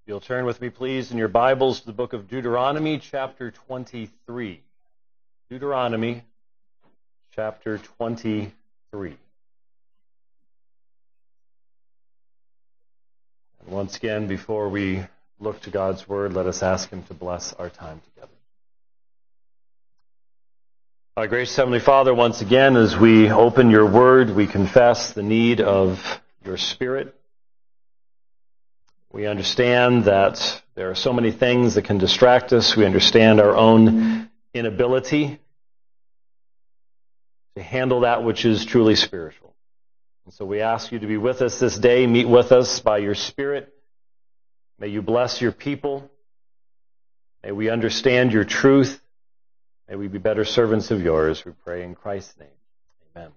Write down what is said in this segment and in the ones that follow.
You'll turn with me, please, in your Bibles to the book of Deuteronomy, chapter 23. Deuteronomy, chapter 23. And once again, before we look to God's Word, let us ask Him to bless our time together. Our gracious Heavenly Father, once again, as we open your Word, we confess the need of your Spirit. We understand that there are so many things that can distract us. We understand our own inability to handle that which is truly spiritual. And so we ask you to be with us this day, meet with us by your Spirit. May you bless your people. May we understand your truth. May we be better servants of yours. We pray in Christ's name. Amen.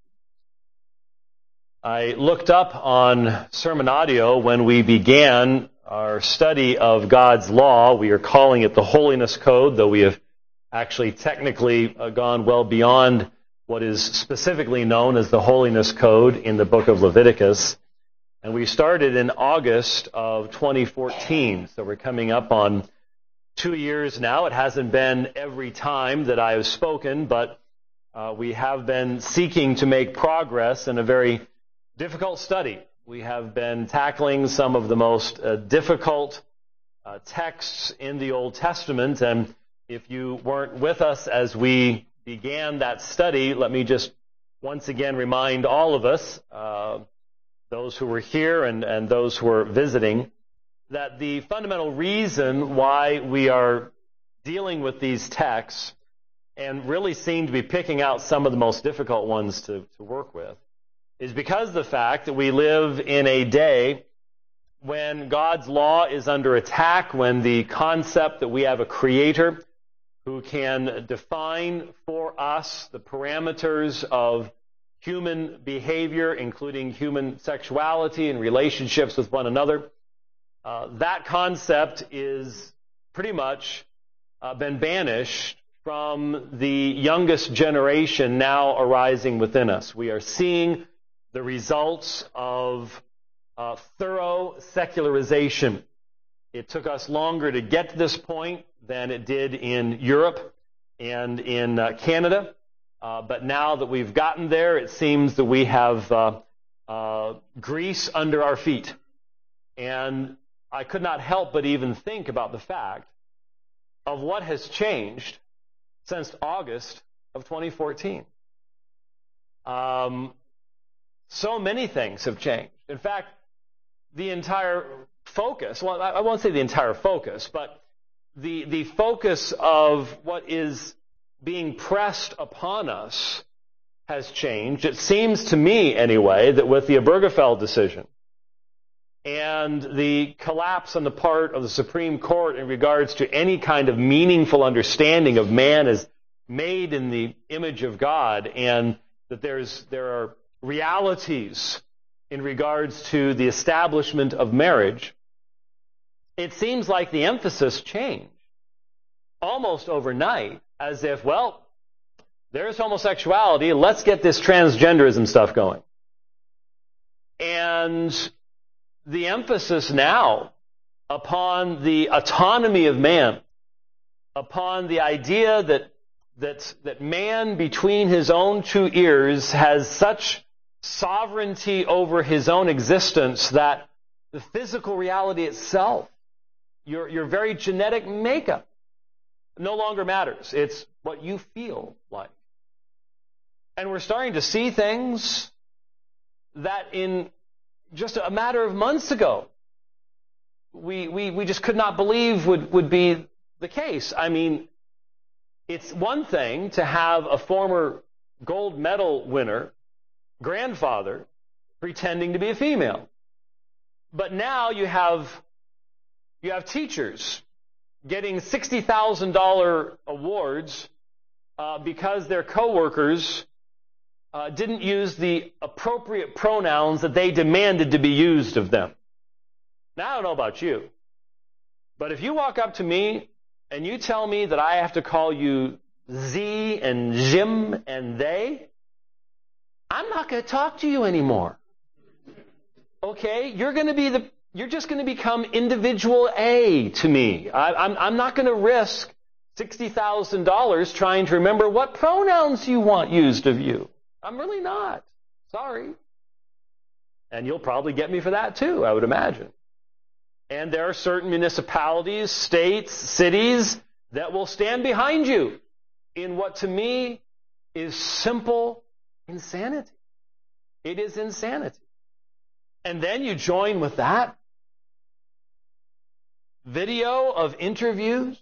I looked up on Sermon Audio when we began our study of God's law. We are calling it the Holiness Code, though we have actually technically gone well beyond what is specifically known as the Holiness Code in the book of Leviticus. And we started in August of 2014, so we're coming up on 2 years now. It hasn't been every time that I have spoken, but we have been seeking to make progress in a very difficult study. We have been tackling some of the most difficult texts in the Old Testament, and if you weren't with us as we began that study, let me just once again remind all of us, those who were here and those who are visiting, that the fundamental reason why we are dealing with these texts and really seem to be picking out some of the most difficult ones to work with is because of the fact that we live in a day when God's law is under attack, when the concept that we have a creator who can define for us the parameters of human behavior, including human sexuality and relationships with one another, that concept is pretty much been banished from the youngest generation now arising within us. We are seeing the results of thorough secularization. It took us longer to get to this point than it did in Europe and in Canada. But now that we've gotten there, it seems that we have grease under our feet. And I could not help but even think about the fact of what has changed since August of 2014. So many things have changed. In fact, the entire focus, well, I won't say the entire focus, but the focus of what is being pressed upon us has changed. It seems to me, anyway, that with the Obergefell decision and the collapse on the part of the Supreme Court in regards to any kind of meaningful understanding of man as made in the image of God, and that there are realities in regards to the establishment of marriage, it seems like the emphasis changed almost overnight, as if, well, there's homosexuality, let's get this transgenderism stuff going. And the emphasis now upon the autonomy of man, upon the idea that man between his own two ears has such sovereignty over his own existence that the physical reality itself, your very genetic makeup, no longer matters. It's what you feel like. And we're starting to see things that in just a matter of months ago, we just could not believe would be the case. I mean, it's one thing to have a former gold medal winner grandfather pretending to be a female. But now you have teachers getting $60,000 awards because their coworkers didn't use the appropriate pronouns that they demanded to be used of them. Now, I don't know about you, but if you walk up to me and you tell me that I have to call you Z and Jim and they, I'm not going to talk to you anymore. Okay? You're going to be you're just going to become individual A to me. I'm not going to risk $60,000 trying to remember what pronouns you want used of you. I'm really not. Sorry. And you'll probably get me for that too, I would imagine. And there are certain municipalities, states, cities that will stand behind you in what to me is simple insanity. It is insanity. And then you join with that video of interviews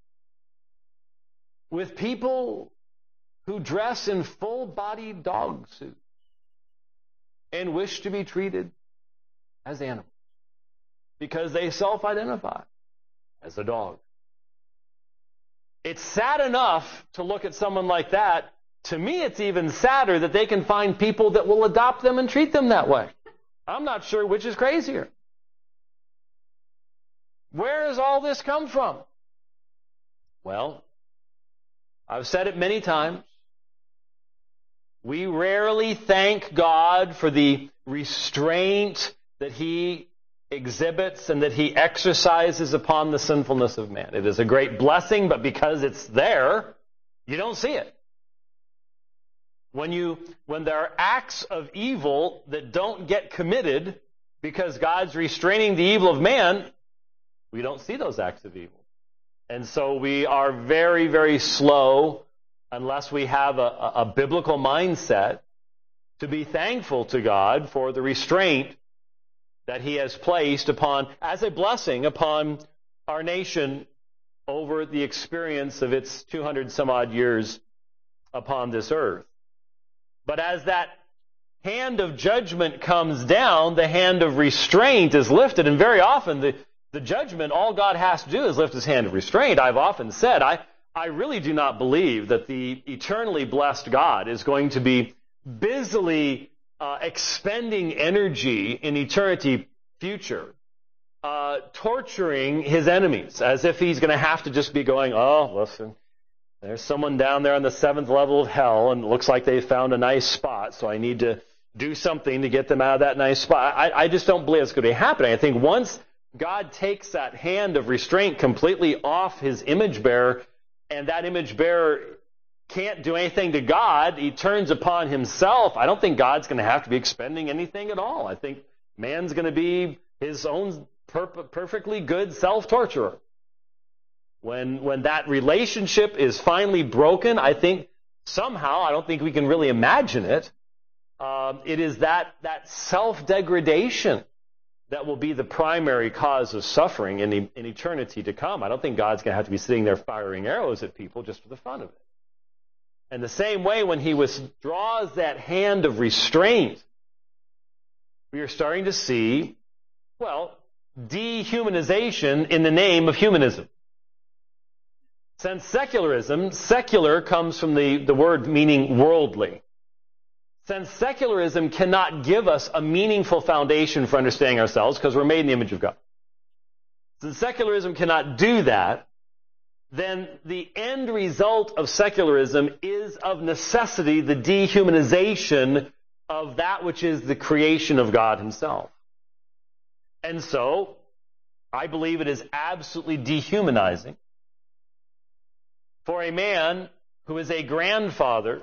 with people who dress in full-bodied dog suits and wish to be treated as animals because they self-identify as a dog. It's sad enough to look at someone like that. To me, it's even sadder that they can find people that will adopt them and treat them that way. I'm not sure which is crazier. Where has all this come from? Well, I've said it many times. We rarely thank God for the restraint that He exhibits and that He exercises upon the sinfulness of man. It is a great blessing, but because it's there, you don't see it. When there are acts of evil that don't get committed because God's restraining the evil of man, we don't see those acts of evil. And so we are very, very slow, unless we have a biblical mindset, to be thankful to God for the restraint that He has placed upon, as a blessing upon our nation over the experience of its 200 some odd years upon this earth. But as that hand of judgment comes down, the hand of restraint is lifted, and very often the judgment, all God has to do is lift His hand of restraint. I've often said, I really do not believe that the eternally blessed God is going to be busily expending energy in eternity future, torturing His enemies, as if He's going to have to just be going, oh, listen, there's someone down there on the 7th level of hell, and it looks like they found a nice spot, so I need to do something to get them out of that nice spot. I just don't believe it's going to be happening. I think once God takes that hand of restraint completely off His image bearer, and that image bearer can't do anything to God, he turns upon himself. I don't think God's going to have to be expending anything at all. I think man's going to be his own perfectly good self-torturer. When that relationship is finally broken, I think somehow, I don't think we can really imagine it, it is that self-degradation that will be the primary cause of suffering in eternity to come. I don't think God's going to have to be sitting there firing arrows at people just for the fun of it. And the same way, when He withdraws that hand of restraint, we are starting to see, dehumanization in the name of humanism. Since secular comes from the word meaning worldly. Since secularism cannot give us a meaningful foundation for understanding ourselves because we're made in the image of God. Since secularism cannot do that, then the end result of secularism is of necessity the dehumanization of that which is the creation of God Himself. And so, I believe it is absolutely dehumanizing for a man who is a grandfather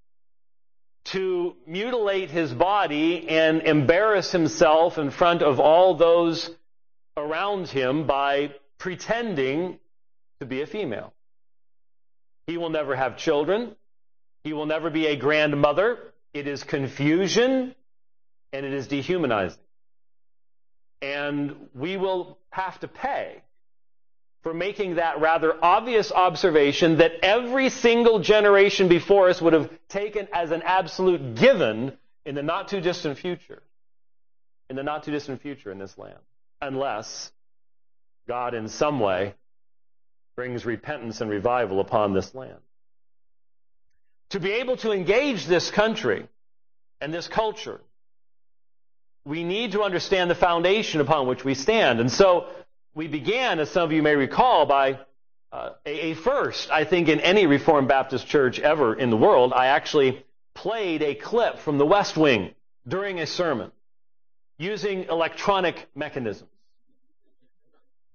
to mutilate his body and embarrass himself in front of all those around him by pretending to be a female. He will never have children. He will never be a grandmother. It is confusion, and it is dehumanizing. And we will have to pay for making that rather obvious observation that every single generation before us would have taken as an absolute given in the not-too-distant future. In the not-too-distant future in this land. Unless God in some way brings repentance and revival upon this land. To be able to engage this country and this culture, we need to understand the foundation upon which we stand. And so we began, as some of you may recall, by a first, I think, in any Reformed Baptist church ever in the world. I actually played a clip from the West Wing during a sermon using electronic mechanisms.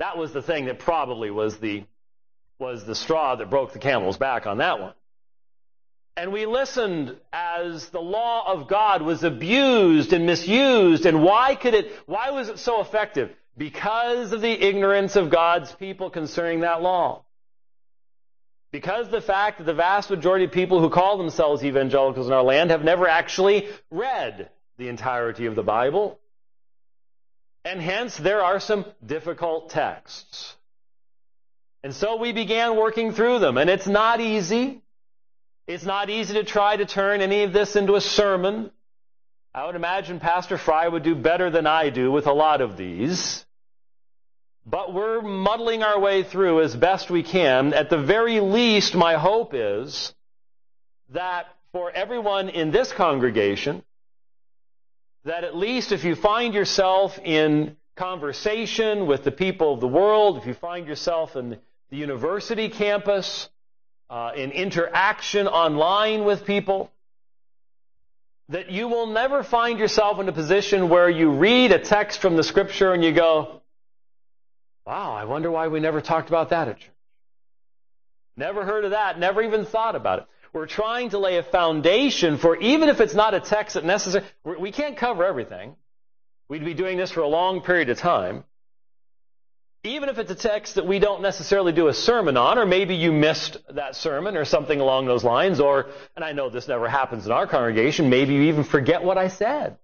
That was the thing that probably was the straw that broke the camel's back on that one. And we listened as the law of God was abused and misused. And why was it so effective? Because of the ignorance of God's people concerning that law. Because of the fact that the vast majority of people who call themselves evangelicals in our land have never actually read the entirety of the Bible. And hence there are some difficult texts. And so we began working through them. And it's not easy. It's not easy to try to turn any of this into a sermon. I would imagine Pastor Fry would do better than I do with a lot of these. But we're muddling our way through as best we can. At the very least, my hope is that for everyone in this congregation, that at least if you find yourself in conversation with the people of the world, if you find yourself in the university campus, in interaction online with people, that you will never find yourself in a position where you read a text from the Scripture and you go, wow, I wonder why we never talked about that at church. Never heard of that, never even thought about it. We're trying to lay a foundation for, even if it's not a text that necessarily, we can't cover everything. We'd be doing this for a long period of time. Even if it's a text that we don't necessarily do a sermon on, or maybe you missed that sermon or something along those lines, or, and I know this never happens in our congregation, maybe you even forget what I said.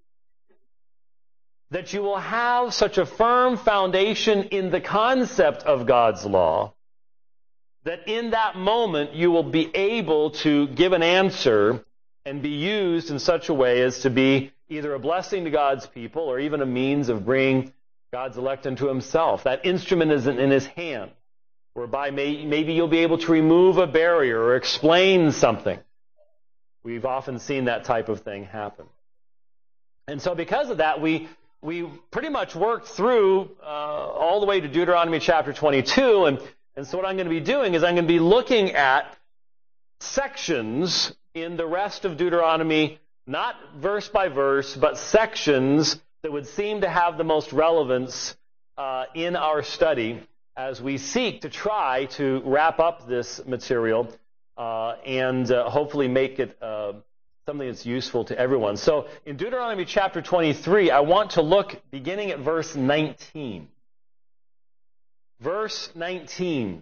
That you will have such a firm foundation in the concept of God's law that in that moment you will be able to give an answer and be used in such a way as to be either a blessing to God's people or even a means of bringing God's elect unto himself. That instrument is in his hand, whereby maybe you'll be able to remove a barrier or explain something. We've often seen that type of thing happen. And so because of that, we pretty much worked through all the way to Deuteronomy chapter 22. And so what I'm going to be doing is I'm going to be looking at sections in the rest of Deuteronomy, not verse by verse, but sections that would seem to have the most relevance in our study as we seek to try to wrap up this material and hopefully make it something that's useful to everyone. So in Deuteronomy chapter 23, I want to look beginning at verse 19. Verse 19.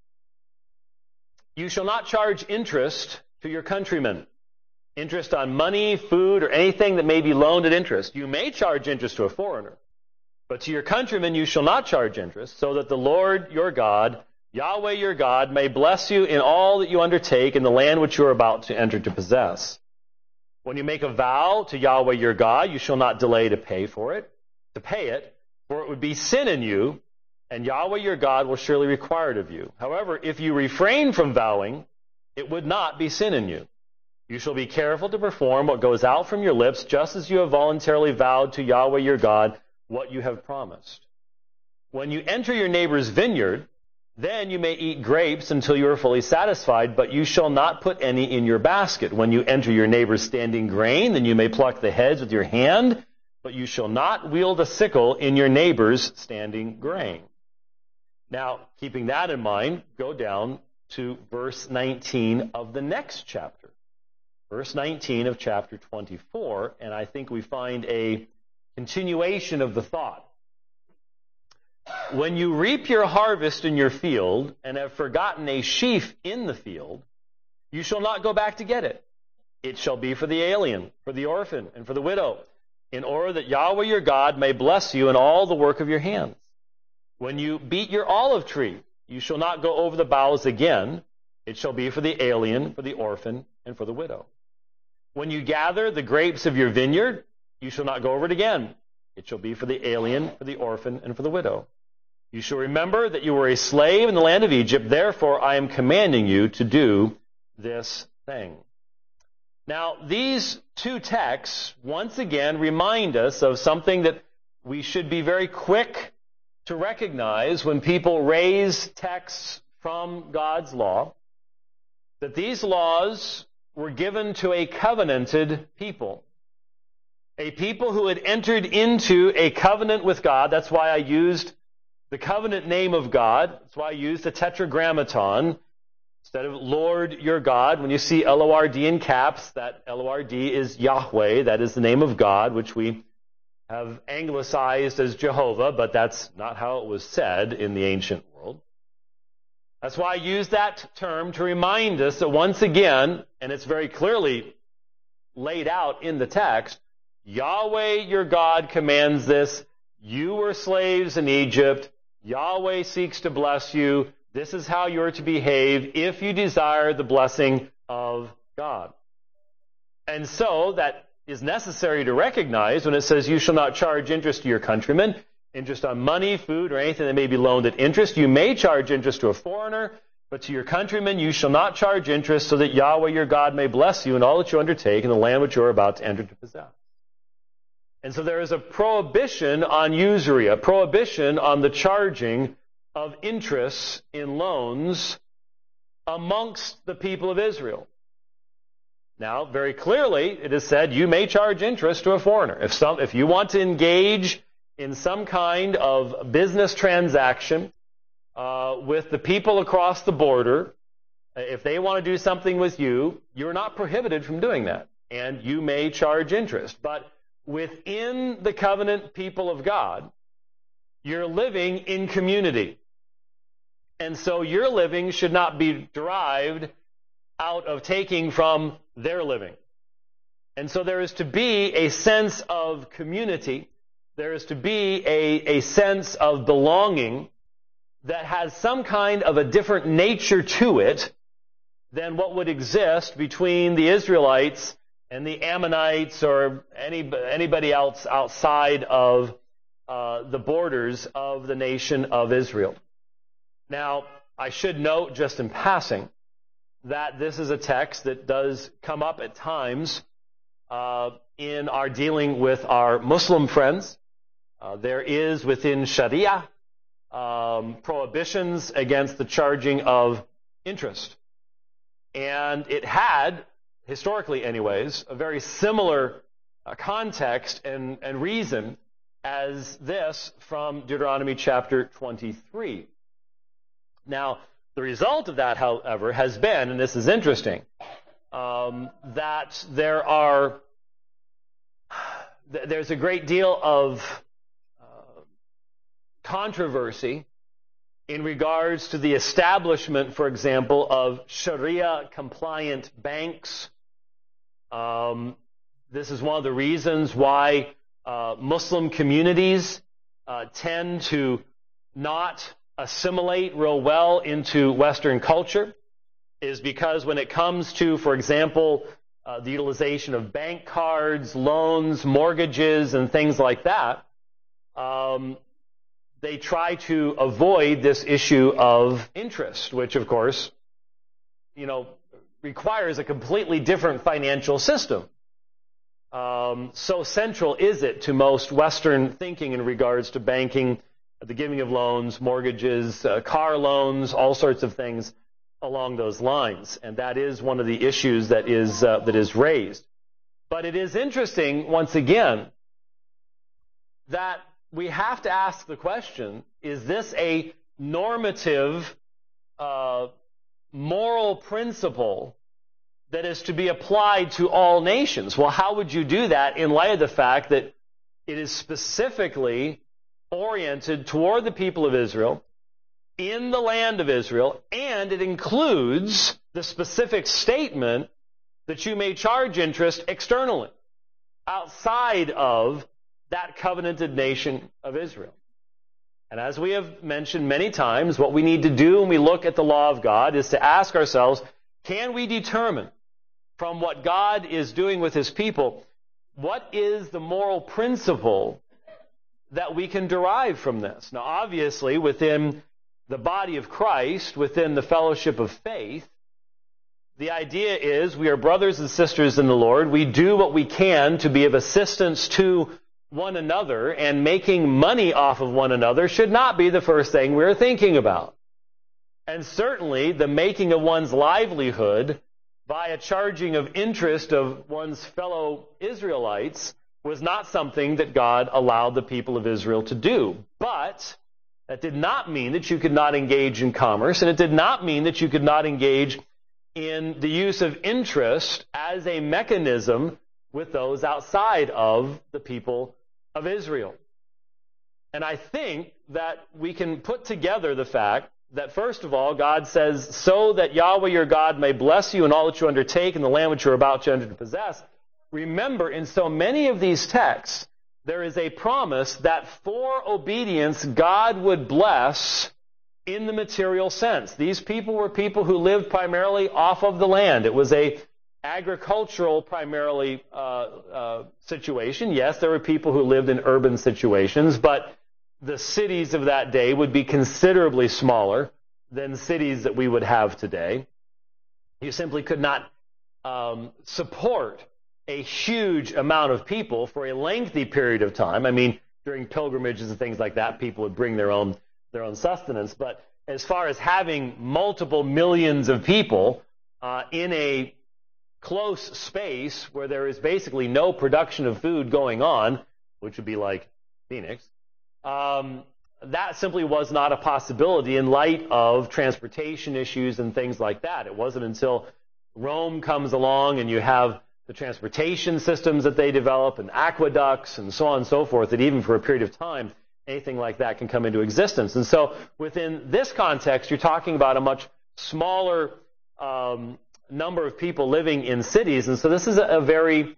You shall not charge interest to your countrymen. Interest on money, food, or anything that may be loaned at interest. You may charge interest to a foreigner, but to your countrymen you shall not charge interest, so that the Lord your God, Yahweh your God, may bless you in all that you undertake in the land which you are about to enter to possess. When you make a vow to Yahweh your God, you shall not delay to pay it, for it would be sin in you, and Yahweh your God will surely require it of you. However, if you refrain from vowing, it would not be sin in you. You shall be careful to perform what goes out from your lips, just as you have voluntarily vowed to Yahweh your God what you have promised. When you enter your neighbor's vineyard, then you may eat grapes until you are fully satisfied, but you shall not put any in your basket. When you enter your neighbor's standing grain, then you may pluck the heads with your hand, but you shall not wield a sickle in your neighbor's standing grain. Now, keeping that in mind, go down to verse 19 of the next chapter. Verse 19 of chapter 24, and I think we find a continuation of the thought. When you reap your harvest in your field and have forgotten a sheaf in the field, you shall not go back to get it. It shall be for the alien, for the orphan, and for the widow, in order that Yahweh your God may bless you in all the work of your hands. When you beat your olive tree, you shall not go over the boughs again. It shall be for the alien, for the orphan, and for the widow. When you gather the grapes of your vineyard, you shall not go over it again. It shall be for the alien, for the orphan, and for the widow. You shall remember that you were a slave in the land of Egypt. Therefore, I am commanding you to do this thing. Now, these two texts, once again, remind us of something that we should be very quick to recognize when people raise texts from God's law, that these laws were given to a covenanted people. A people who had entered into a covenant with God. That's why I used the covenant name of God. That's why I use the tetragrammaton instead of Lord your God. When you see L-O-R-D in caps, that L-O-R-D is Yahweh. That is the name of God, which we have anglicized as Jehovah, but that's not how it was said in the ancient world. That's why I use that term to remind us that once again, and it's very clearly laid out in the text, Yahweh your God commands this. You were slaves in Egypt. Yahweh seeks to bless you. This is how you're to behave if you desire the blessing of God. And so that is necessary to recognize when it says you shall not charge interest to your countrymen, interest on money, food, or anything that may be loaned at interest. You may charge interest to a foreigner, but to your countrymen you shall not charge interest, so that Yahweh your God may bless you in all that you undertake in the land which you are about to enter to possess. And so there is a prohibition on usury, a prohibition on the charging of interest in loans amongst the people of Israel. Now, very clearly, it is said you may charge interest to a foreigner. If you want to engage in some kind of business transaction with the people across the border, if they want to do something with you, you're not prohibited from doing that. And you may charge interest. But within the covenant people of God, you're living in community. And so your living should not be derived out of taking from their living. And so there is to be a sense of community. There is to be a sense of belonging that has some kind of a different nature to it than what would exist between the Israelites and the Ammonites or anybody else outside of the borders of the nation of Israel. Now, I should note just in passing that this is a text that does come up at times in our dealing with our Muslim friends. There is within Sharia prohibitions against the charging of interest. And it had, historically anyways, a very similar context and reason as this from Deuteronomy chapter 23. Now, the result of that, however, has been, and this is interesting, that there's a great deal of controversy in regards to the establishment, for example, of Sharia-compliant banks. This is one of the reasons why Muslim communities tend to not assimilate real well into Western culture, is because when it comes to, for example, the utilization of bank cards, loans, mortgages, and things like that, they try to avoid this issue of interest, which, of course, requires a completely different financial system. So central is it to most Western thinking in regards to banking, the giving of loans, mortgages, car loans, all sorts of things along those lines. And that is one of the issues that is raised. But it is interesting, once again, that we have to ask the question, is this a normative moral principle that is to be applied to all nations? Well, how would you do that in light of the fact that it is specifically oriented toward the people of Israel, in the land of Israel, and it includes the specific statement that you may charge interest externally, outside of that covenanted nation of Israel. And as we have mentioned many times, what we need to do when we look at the law of God is to ask ourselves, can we determine from what God is doing with His people, what is the moral principle that we can derive from this? Now, obviously, within the body of Christ, within the fellowship of faith, the idea is we are brothers and sisters in the Lord. We do what we can to be of assistance to one another, and making money off of one another should not be the first thing we're thinking about. And certainly, the making of one's livelihood by a charging of interest of one's fellow Israelites was not something that God allowed the people of Israel to do. But That did not mean that you could not engage in commerce, and it did not mean that you could not engage in the use of interest as a mechanism with those outside of the people of Israel. And I think that we can put together the fact that, first of all, God says, so that Yahweh your God may bless you in all that you undertake in the land which you are about to enter to possess. Remember, in so many of these texts, there is a promise that for obedience, God would bless in the material sense. These people were people who lived primarily off of the land. It was a agricultural primarily situation. Yes, there were people who lived in urban situations, but the cities of that day would be considerably smaller than cities that we would have today. You simply could not support a huge amount of people for a lengthy period of time. I mean, during pilgrimages and things like that, people would bring their own sustenance. But as far as having multiple millions of people in a close space where there is basically no production of food going on, which would be like Phoenix, that simply was not a possibility in light of transportation issues and things like that. It wasn't until Rome comes along and you have the transportation systems that they develop and aqueducts and so on and so forth, that even for a period of time, anything like that can come into existence. And so within this context, you're talking about a much smaller number of people living in cities. And so this is a very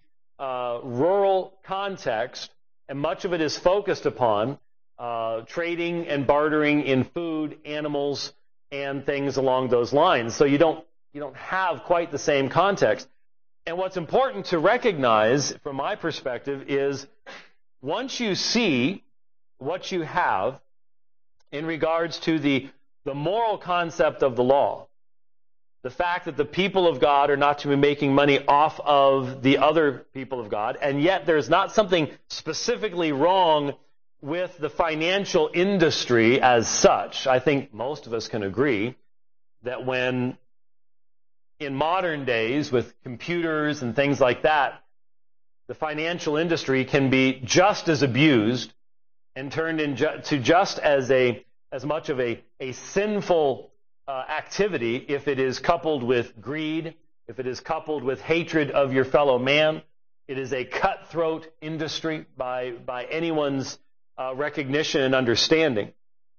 rural context, and much of it is focused upon trading and bartering in food, animals, and things along those lines. So you don't have quite the same context. And what's important to recognize from my perspective is once you see what you have in regards to the moral concept of the law, the fact that the people of God are not to be making money off of the other people of God, and yet there's not something specifically wrong with the financial industry as such. I think most of us can agree that when in modern days with computers and things like that, the financial industry can be just as abused and turned into just as much of a sinful activity if it is coupled with greed, if it is coupled with hatred of your fellow man. It is a cutthroat industry by anyone's recognition and understanding.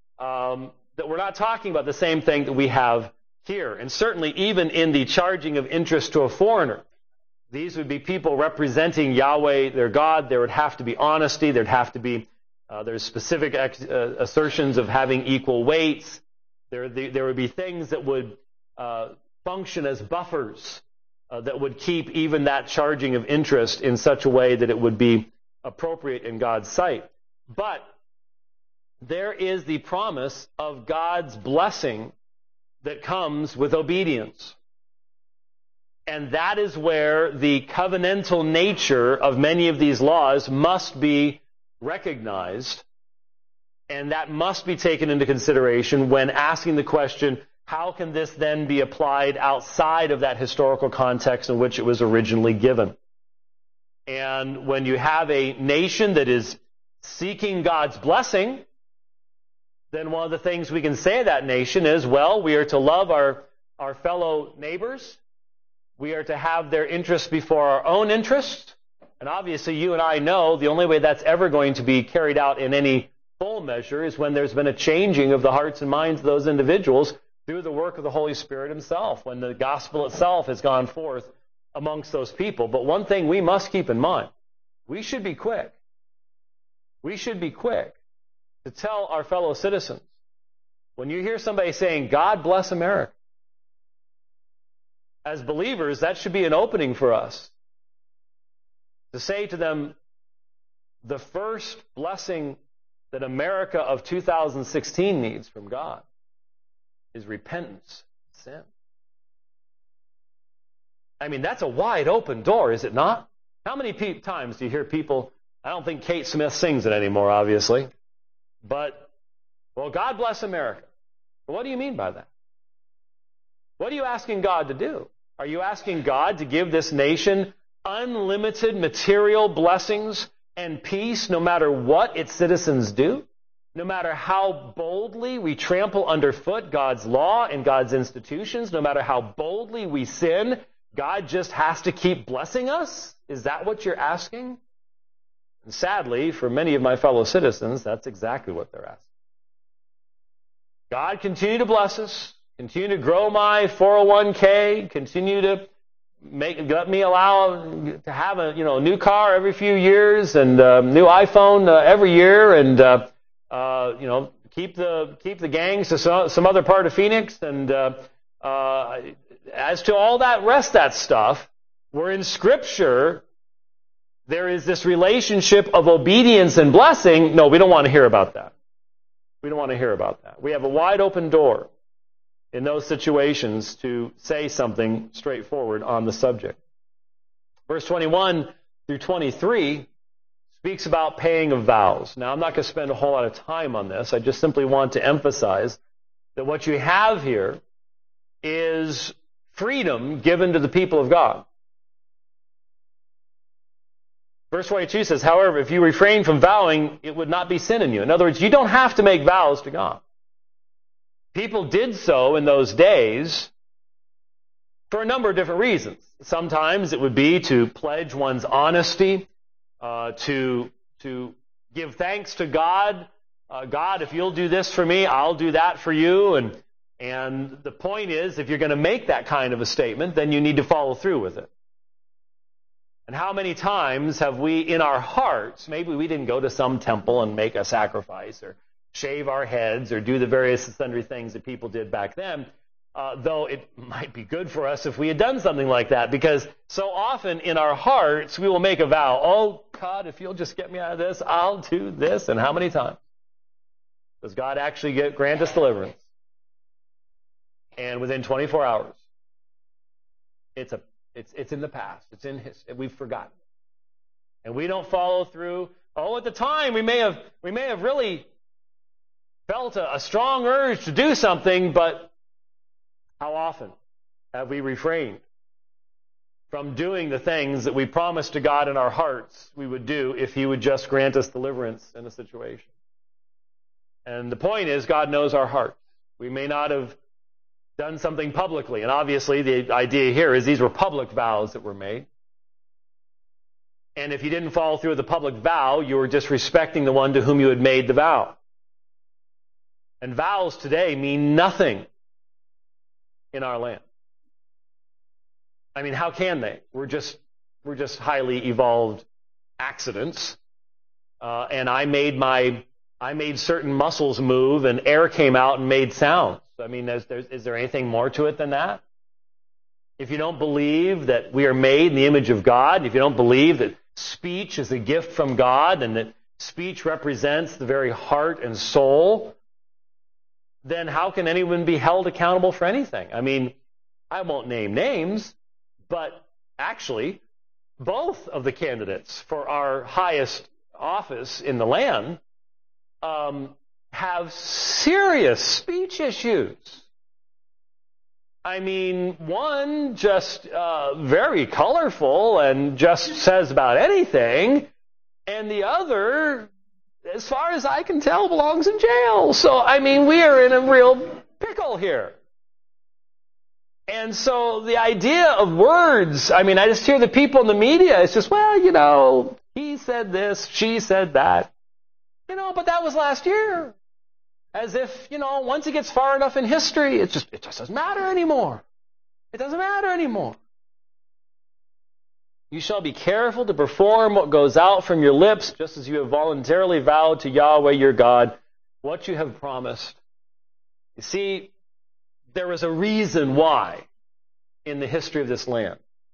That we're not talking about the same thing that we have here. And certainly even in the charging of interest to a foreigner, these would be people representing Yahweh, their God. There would have to be honesty. There'd have to be there's specific assertions of having equal weights. There would be things that would function as buffers that would keep even that charging of interest in such a way that it would be appropriate in God's sight. But there is the promise of God's blessing that comes with obedience. And that is where the covenantal nature of many of these laws must be recognized, and that must be taken into consideration when asking the question, how can this then be applied outside of that historical context in which it was originally given? And when you have a nation that is seeking God's blessing, then one of the things we can say of that nation is, well, we are to love our fellow neighbors. We are to have their interests before our own interests. And obviously, you and I know the only way that's ever going to be carried out in any full measure is when there's been a changing of the hearts and minds of those individuals through the work of the Holy Spirit himself, when the gospel itself has gone forth amongst those people. But one thing we must keep in mind, we should be quick. We should be quick to tell our fellow citizens, when you hear somebody saying, God bless America, as believers, that should be an opening for us to say to them, the first blessing that America of 2016 needs from God is repentance of sin. I mean, that's a wide open door, is it not? How many times do you hear people, I don't think Kate Smith sings it anymore, obviously, but, well, God bless America. But what do you mean by that? What are you asking God to do? Are you asking God to give this nation unlimited material blessings and peace no matter what its citizens do? No matter how boldly we trample underfoot God's law and God's institutions, no matter how boldly we sin, God just has to keep blessing us? Is that what you're asking? And sadly, for many of my fellow citizens, that's exactly what they're asking. God, continue to bless us, continue to grow my 401k, continue to let me allow to have a new car every few years and new iPhone every year, and keep the gangs to some other part of Phoenix. And as to all that rest that stuff, where in Scripture there is this relationship of obedience and blessing, no, we don't want to hear about that. We don't want to hear about that. We have a wide open door in those situations to say something straightforward on the subject. Verse 21 through 23 speaks about paying of vows. Now, I'm not going to spend a whole lot of time on this. I just simply want to emphasize that what you have here is freedom given to the people of God. Verse 22 says, however, if you refrain from vowing, it would not be sin in you. In other words, you don't have to make vows to God. People did so in those days for a number of different reasons. Sometimes it would be to pledge one's honesty, to give thanks to God. God, if you'll do this for me, I'll do that for you. And the point is, if you're going to make that kind of a statement, then you need to follow through with it. And how many times have we, in our hearts, maybe we didn't go to some temple and make a sacrifice or shave our heads or do the various and sundry things that people did back then, though it might be good for us if we had done something like that, because so often in our hearts we will make a vow, oh God, if you'll just get me out of this, I'll do this. And how many times does God actually grant us And within 24 hours, it's in the past. It's in history. We've forgotten. And we don't follow through. Oh, at the time we may have really felt a strong urge to do something, but how often have we refrained from doing the things that we promised to God in our hearts we would do if He would just grant us deliverance in a situation? And the point is, God knows our hearts. We may not have done something publicly, and obviously the idea here is these were public vows that were made. And if you didn't follow through with the public vow, you were disrespecting the one to whom you had made the vow. And vows today mean nothing in our land. I mean, how can they? We're just highly evolved accidents. And I made certain muscles move, and air came out and made sounds. I mean, is there anything more to it than that? If you don't believe that we are made in the image of God, if you don't believe that speech is a gift from God and that speech represents the very heart and soul, then how can anyone be held accountable for anything? I mean, I won't name names, but actually, both of the candidates for our highest office in the land have serious speech issues. I mean, one just very colorful and just says about anything, and the other, as far as I can tell, belongs in jail. So, I mean, we are in a real pickle here. And so the idea of words, I mean, I just hear the people in the media, it's just, well, he said this, she said that. But that was last year. As if, once it gets far enough in history, it just doesn't matter anymore. It doesn't matter anymore. You shall be careful to perform what goes out from your lips, just as you have voluntarily vowed to Yahweh your God, what you have promised. You see, there was a reason why, in the history of this land,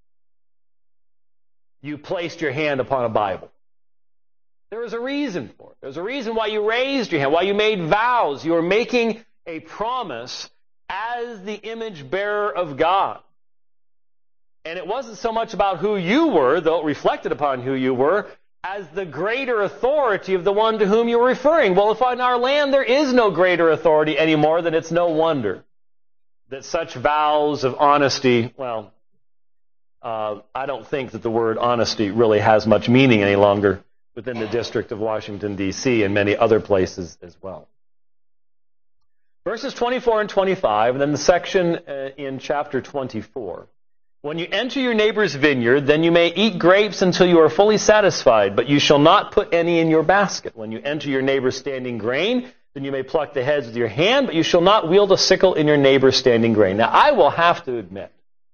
you placed your hand upon a Bible. There was a reason for it. There's a reason why you raised your hand, why you made vows. You were making a promise as the image bearer of God. And it wasn't so much about who you were, though it reflected upon who you were, as the greater authority of the one to whom you were referring. Well, if in our land there is no greater authority anymore, then it's no wonder that such vows of honesty, I don't think that the word honesty really has much meaning any longer within the District of Washington, D.C., and many other places as well. Verses 24 and 25, and then the section in chapter 24. When you enter your neighbor's vineyard, then you may eat grapes until you are fully satisfied, but you shall not put any in your basket. When you enter your neighbor's standing grain, then you may pluck the heads with your hand, but you shall not wield a sickle in your neighbor's standing grain. Now, I will have to admit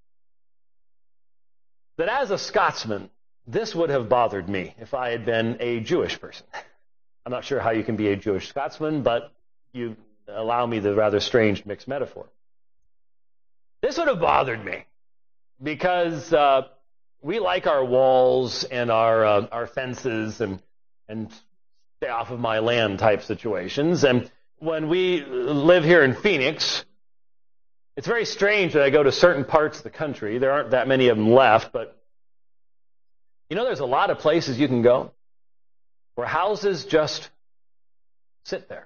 that as a Scotsman, this would have bothered me if I had been a Jewish person. I'm not sure how you can be a Jewish Scotsman, but you allow me the rather strange mixed metaphor. This would have bothered me because we like our walls and our fences and stay off of my land type situations. And when we live here in Phoenix, it's very strange that I go to certain parts of the country. There aren't that many of them left, but you know, there's a lot of places you can go where houses just sit there.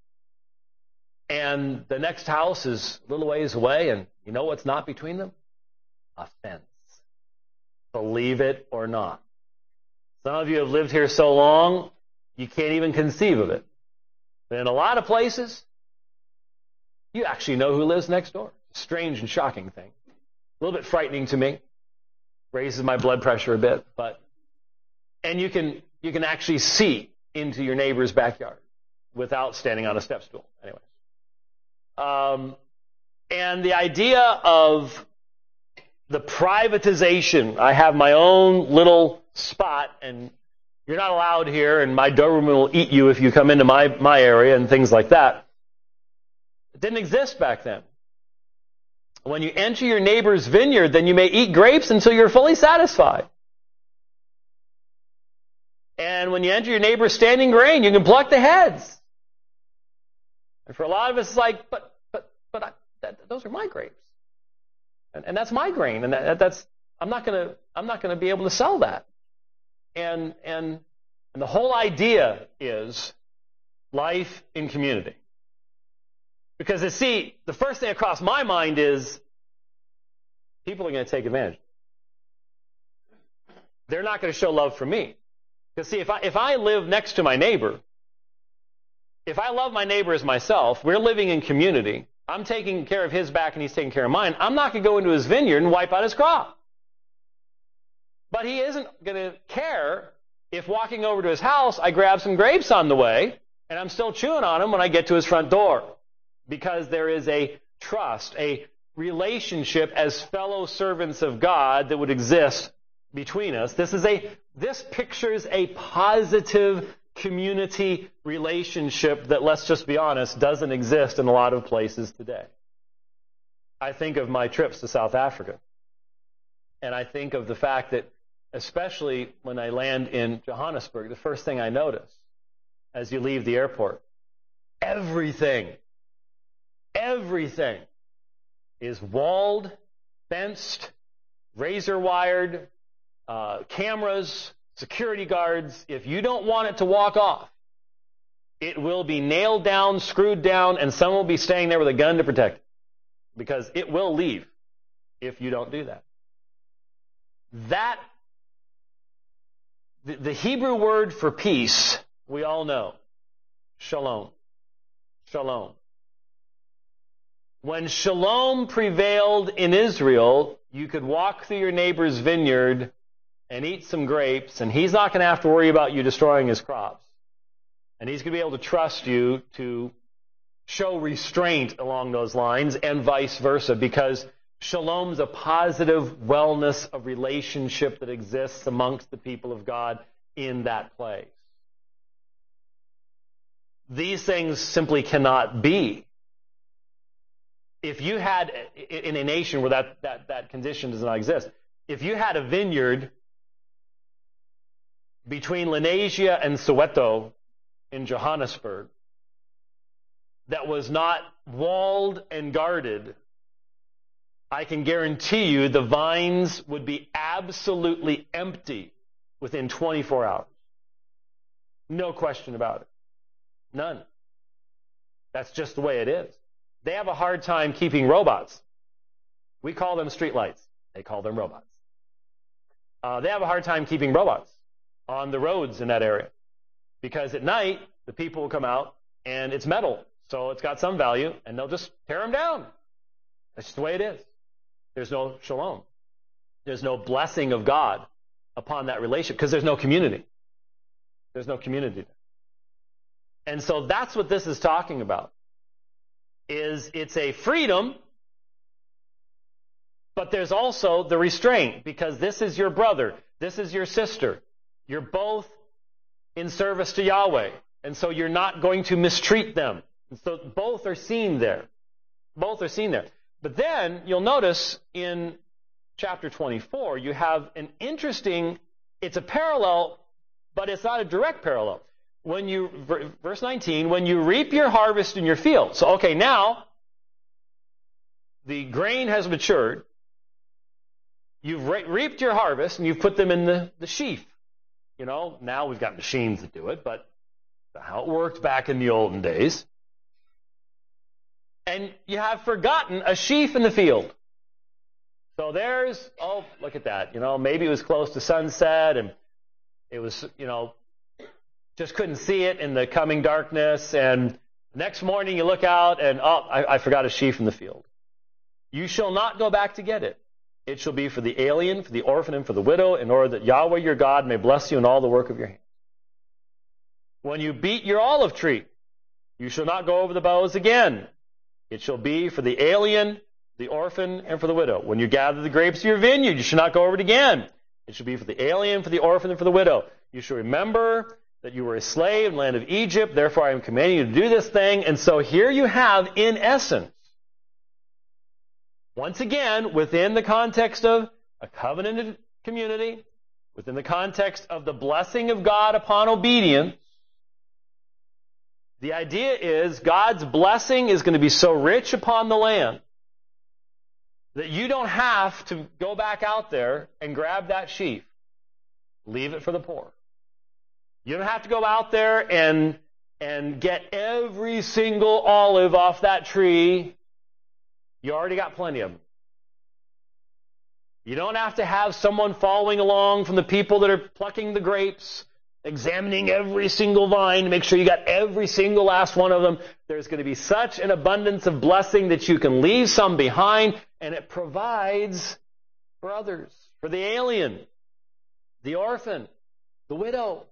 And the next house is a little ways away, and you know what's not between them? A fence. Believe it or not. Some of you have lived here so long, you can't even conceive of it. But in a lot of places, you actually know who lives next door. Strange and shocking thing. A little bit frightening to me. Raises my blood pressure a bit, and you can actually see into your neighbor's backyard without standing on a step stool. Anyways, and the idea of the privatization. I have my own little spot, and you're not allowed here, and my Doberman will eat you if you come into my area, and things like that. It didn't exist back then. When you enter your neighbor's vineyard, then you may eat grapes until you're fully satisfied. And when you enter your neighbor's standing grain, you can pluck the heads. And for a lot of us, it's like, but those are my grapes, and that's my grain, and that's I'm not gonna be able to sell that. And the whole idea is life in community. Because you see, the first thing that crossed my mind is people are going to take advantage. They're not going to show love for me. Because see, if I live next to my neighbor, if I love my neighbor as myself, we're living in community, I'm taking care of his back and he's taking care of mine, I'm not going to go into his vineyard and wipe out his crop. But he isn't going to care if walking over to his house, I grab some grapes on the way, and I'm still chewing on them when I get to his front door. Because there is a trust, a relationship as fellow servants of God that would exist between us. This pictures a positive community relationship that, let's just be honest, doesn't exist in a lot of places today. I think of my trips to South Africa. And I think of the fact that, especially when I land in Johannesburg, the first thing I notice as you leave the airport, everything is walled, fenced, razor-wired, cameras, security guards. If you don't want it to walk off, it will be nailed down, screwed down, and someone will be staying there with a gun to protect it. Because it will leave if you don't do that. The Hebrew word for peace, we all know. Shalom. Shalom. When shalom prevailed in Israel, you could walk through your neighbor's vineyard and eat some grapes, and he's not going to have to worry about you destroying his crops. And he's going to be able to trust you to show restraint along those lines, and vice versa, because shalom's a positive wellness of relationship that exists amongst the people of God in that place. These things simply cannot be. If you had, in a nation where that condition does not exist, if you had a vineyard between Lenasia and Soweto in Johannesburg that was not walled and guarded, I can guarantee you the vines would be absolutely empty within 24 hours. No question about it. None. That's just the way it is. They have a hard time keeping robots. We call them streetlights. They call them robots. They have a hard time keeping robots on the roads in that area. Because at night, the people will come out, and it's metal, so it's got some value, and they'll just tear them down. That's just the way it is. There's no shalom. There's no blessing of God upon that relationship, because there's no community. There's no community there. And so that's what this is talking about. It's a freedom, but there's also the restraint, because this is your brother, this is your sister. You're both in service to Yahweh, and so you're not going to mistreat them. And so both are seen there. Both are seen there. But then you'll notice in chapter 24, you have an interesting, it's a parallel, but it's not a direct parallel. Verse 19, when you reap your harvest in your field. So, okay, now the grain has matured. You've reaped your harvest, and you've put them in the sheaf. You know, now we've got machines that do it, but that's how it worked back in the olden days. And you have forgotten a sheaf in the field. So there's, oh, look at that. You know, maybe it was close to sunset, and it was, you know, just couldn't see it in the coming darkness. And the next morning you look out, and, oh, I forgot a sheaf in the field. You shall not go back to get it. It shall be for the alien, for the orphan, and for the widow, in order that Yahweh your God may bless you in all the work of your hands. When you beat your olive tree, you shall not go over the boughs again. It shall be for the alien, the orphan, and for the widow. When you gather the grapes of your vineyard, you shall not go over it again. It shall be for the alien, for the orphan, and for the widow. You shall remember that you were a slave in the land of Egypt. Therefore, I am commanding you to do this thing. And so here you have, in essence, once again, within the context of a covenanted community, within the context of the blessing of God upon obedience, the idea is God's blessing is going to be so rich upon the land that you don't have to go back out there and grab that sheaf. Leave it for the poor. You don't have to go out there and get every single olive off that tree. You already got plenty of them. You don't have to have someone following along from the people that are plucking the grapes, examining every single vine to make sure you got every single last one of them. There's going to be such an abundance of blessing that you can leave some behind, and it provides for others, for the alien, the orphan, the widow.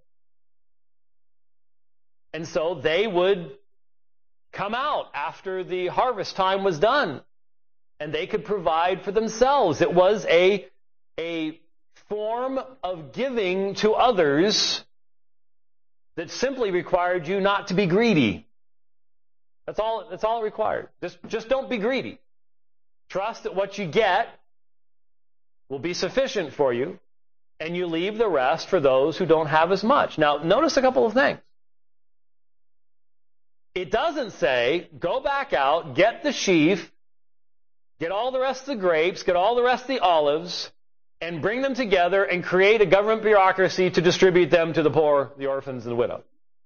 And so they would come out after the harvest time was done, and they could provide for themselves. It was a form of giving to others that simply required you not to be greedy. That's all it required. Just don't be greedy. Trust that what you get will be sufficient for you, and you leave the rest for those who don't have as much. Now, notice a couple of things. It doesn't say, go back out, get the sheaf, get all the rest of the grapes, get all the rest of the olives, and bring them together and create a government bureaucracy to distribute them to the poor, the orphans, and the widow.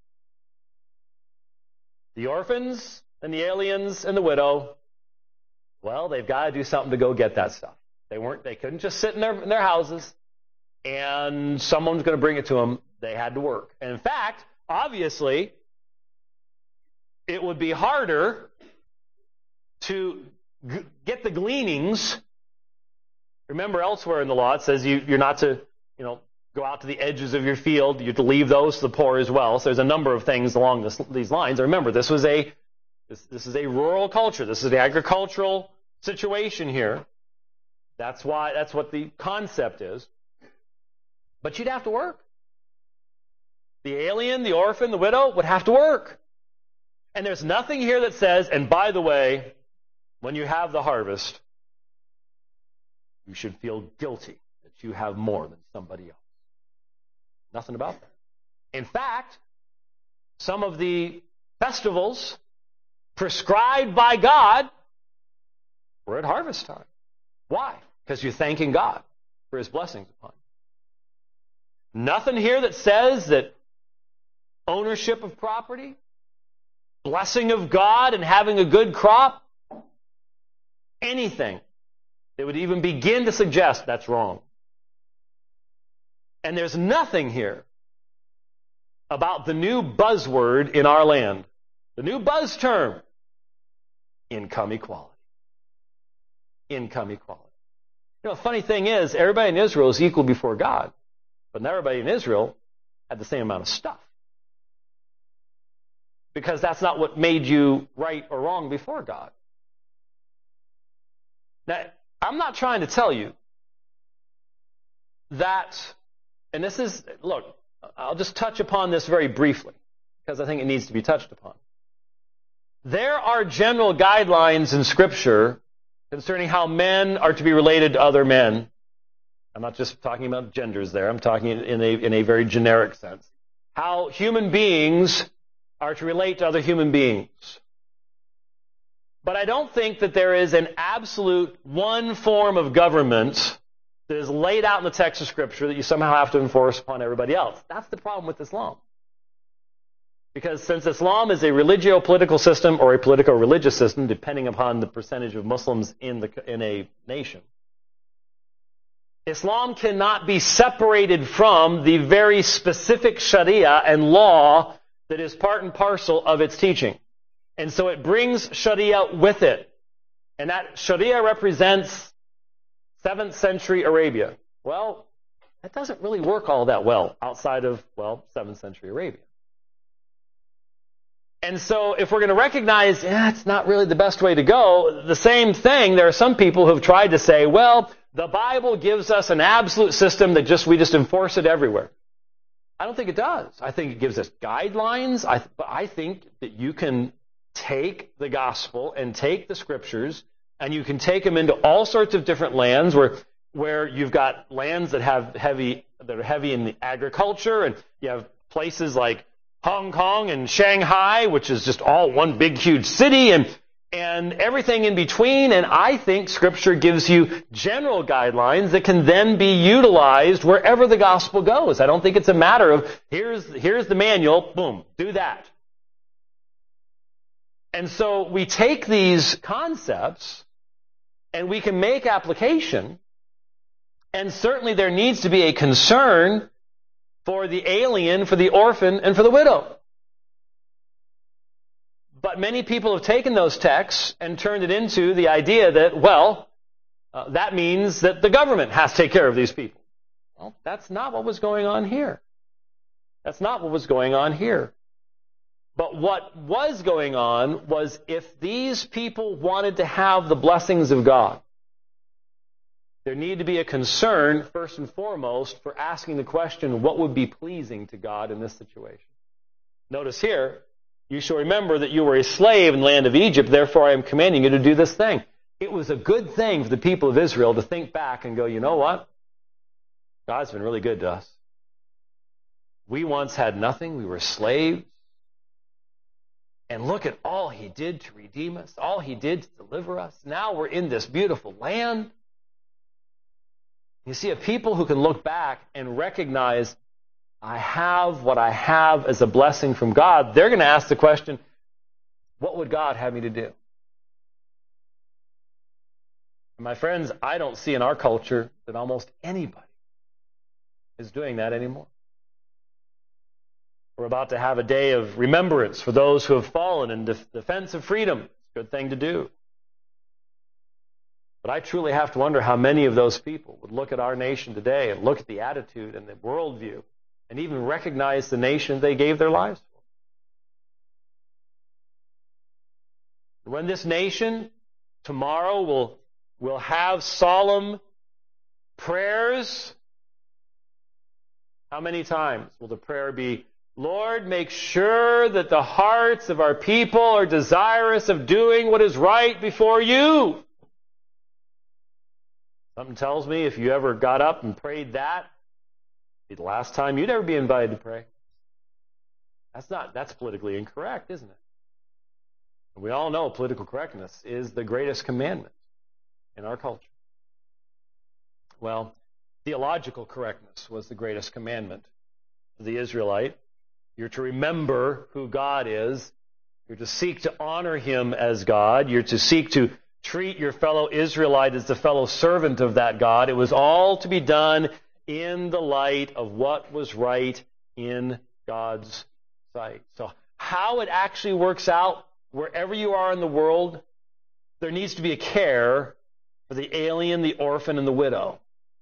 The orphans and the aliens and the widow, well, they've got to do something to go get that stuff. They couldn't just sit in their houses and someone's going to bring it to them. They had to work. And in fact, obviously, it would be harder to get the gleanings. Remember, elsewhere in the law, it says you're not to, go out to the edges of your field. You have to leave those to the poor as well. So there's a number of things along these lines. And remember, this is a rural culture. This is the agricultural situation here. That's what the concept is. But you'd have to work. The alien, the orphan, the widow would have to work. And there's nothing here that says, and by the way, when you have the harvest, you should feel guilty that you have more than somebody else. Nothing about that. In fact, some of the festivals prescribed by God were at harvest time. Why? Because you're thanking God for His blessings upon you. Nothing here that says that ownership of property, blessing of God, and having a good crop, anything that would even begin to suggest that's wrong. And there's nothing here about the new buzzword in our land, the new buzz term, income equality. Income equality. You know, the funny thing is, everybody in Israel is equal before God, but not everybody in Israel had the same amount of stuff. Because that's not what made you right or wrong before God. Now, I'm not trying to tell you that, and this is, look, I'll just touch upon this very briefly, because I think it needs to be touched upon. There are general guidelines in Scripture concerning how men are to be related to other men. I'm not just talking about genders there. I'm talking in a very generic sense. How human beings are to relate to other human beings. But I don't think that there is an absolute one form of government that is laid out in the text of Scripture that you somehow have to enforce upon everybody else. That's the problem with Islam. Because since Islam is a religio-political system or a politico-religious system, depending upon the percentage of Muslims in a nation, Islam cannot be separated from the very specific Sharia and law that is part and parcel of its teaching. And so it brings Sharia with it. And that Sharia represents 7th century Arabia. Well, that doesn't really work all that well outside of, 7th century Arabia. And so if we're going to recognize, it's not really the best way to go, the same thing, there are some people who have tried to say, well, the Bible gives us an absolute system that we just enforce it everywhere. I don't think it does. I think it gives us guidelines. But I think that you can take the gospel and take the Scriptures and you can take them into all sorts of different lands where you've got lands that are heavy in the agriculture, and you have places like Hong Kong and Shanghai, which is just all one big, huge city, and everything in between. And I think Scripture gives you general guidelines that can then be utilized wherever the gospel goes. I don't think it's a matter of, here's the manual, boom, do that. And so we take these concepts and we can make application, and certainly there needs to be a concern for the alien, for the orphan, and for the widow. But many people have taken those texts and turned it into the idea that, that means that the government has to take care of these people. Well, that's not what was going on here. That's not what was going on here. But what was going on was, if these people wanted to have the blessings of God, there needed to be a concern, first and foremost, for asking the question, what would be pleasing to God in this situation? Notice here, you shall remember that you were a slave in the land of Egypt, therefore I am commanding you to do this thing. It was a good thing for the people of Israel to think back and go, you know what? God's been really good to us. We once had nothing. We were slaves. And look at all He did to redeem us, all He did to deliver us. Now we're in this beautiful land. You see, a people who can look back and recognize, I have what I have as a blessing from God, they're going to ask the question, what would God have me to do? And my friends, I don't see in our culture that almost anybody is doing that anymore. We're about to have a day of remembrance for those who have fallen in defense of freedom. It's a good thing to do. But I truly have to wonder how many of those people would look at our nation today and look at the attitude and the worldview and even recognize the nation they gave their lives for. When this nation tomorrow will have solemn prayers, how many times will the prayer be, Lord, make sure that the hearts of our people are desirous of doing what is right before you? Something tells me if you ever got up and prayed that, it'd be the last time you'd ever be invited to pray. That's politically incorrect, isn't it? And we all know political correctness is the greatest commandment in our culture. Well, theological correctness was the greatest commandment to the Israelite. You're to remember who God is. You're to seek to honor Him as God. You're to seek to treat your fellow Israelite as the fellow servant of that God. It was all to be done in the light of what was right in God's sight. So how it actually works out, wherever you are in the world, there needs to be a care for the alien, the orphan, and the widow.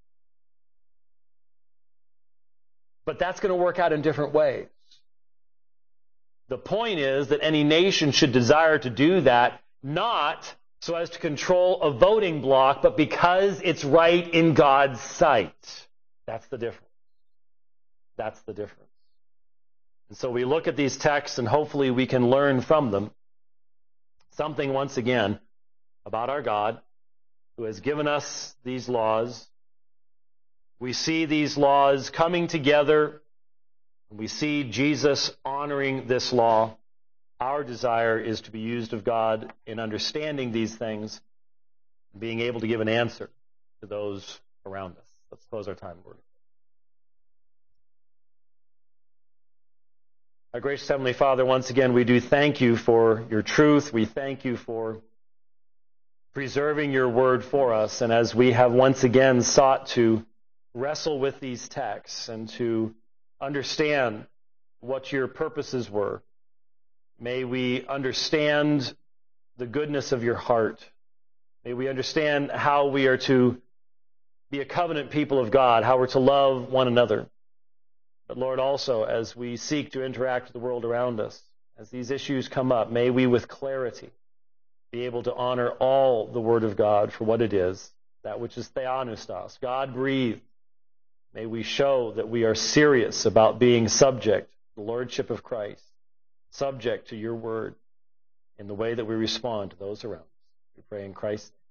But that's going to work out in different ways. The point is that any nation should desire to do that, not so as to control a voting bloc, but because it's right in God's sight. That's the difference. That's the difference. And so we look at these texts, and hopefully we can learn from them something, once again, about our God, who has given us these laws. We see these laws coming together. We see Jesus honoring this law. Our desire is to be used of God in understanding these things, and being able to give an answer to those around us. Let's close our time, Lord. Our gracious Heavenly Father, once again, we do thank you for your truth. We thank you for preserving your word for us. And as we have once again sought to wrestle with these texts and to understand what your purposes were, may we understand the goodness of your heart. May we understand how we are to be a covenant people of God, how we're to love one another. But Lord, also, as we seek to interact with the world around us, as these issues come up, may we with clarity be able to honor all the Word of God for what it is, that which is theopneustos, God-breathed. May we show that we are serious about being subject to the Lordship of Christ, subject to your Word in the way that we respond to those around us. We pray in Christ's name.